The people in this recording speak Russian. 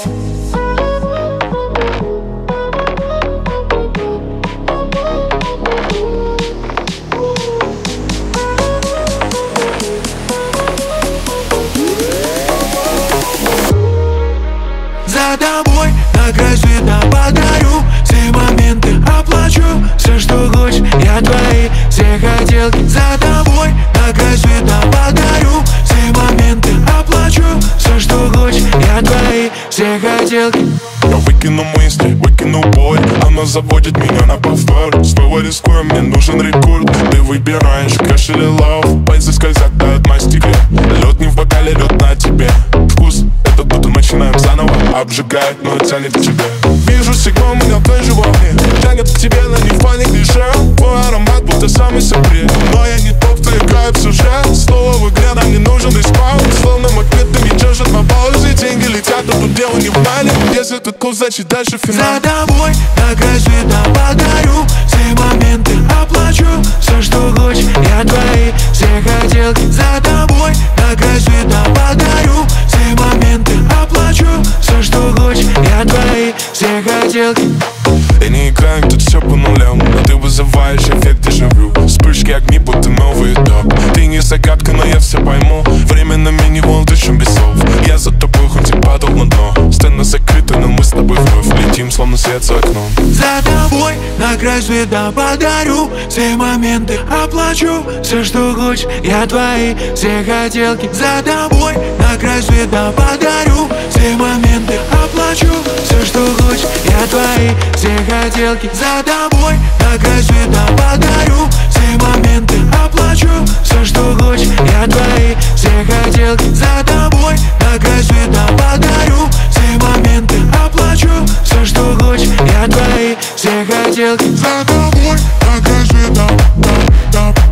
За тобой на край света подарю все моменты, оплачу все, что хочешь, я твои все хотелки. За тобой на край света подарю все моменты, оплачу все, что хочешь, я твои все хотелки. Я выкину мысли, выкину боль, она заводит меня на повтор. Снова рискуем, мне нужен рекорд. Ты выбираешь кэш или лав, пальцы скользят на дна стекле. Лед не в бокале, лед на тебе. Вкус этот будто начинаем заново, обжигает, но тянет к тебе. Вижу сигнал, меня тоже во мне тянет к тебе, на не фоне клише. Твой аромат будто самый секрет, но я не тот, кто играет в сюжет. Снова в игре нам не нужен респаун, словно магнитами держат по паузе. Деньги летят, но тут дело не в мане. Если ты кул, значит дальше финал. За тобой на край света подарю все моменты, оплачу все, что хочешь, я твои все хотелки. За тобой на край света подарю все моменты, оплачу все, что хочешь, я твои все хотелки. Я не играю, тут все по нулям, но ты вызываешь эффект дежавю. Вспышки огни, будто новый этап. Ты не загадка, но я все пойму. Время на мини-волн, дышим без слов. Я за тобой, хоть и падал на дно. Сцена закрыта, но мы с тобой вновь летим, словно свет за окном. За тобой на край света подарю все моменты, оплачу все, что хочешь, я твои все хотелки. За тобой на край света подарю все моменты, оплачу все, что хочешь, я твои все хотелки. За тобой на край света подарю все моменты, оплачу все, что хочешь, я твои все хотелки. За тобой на край света подарю все моменты, оплачу все, что хочешь, я твои все хотелки. За тобой на край света,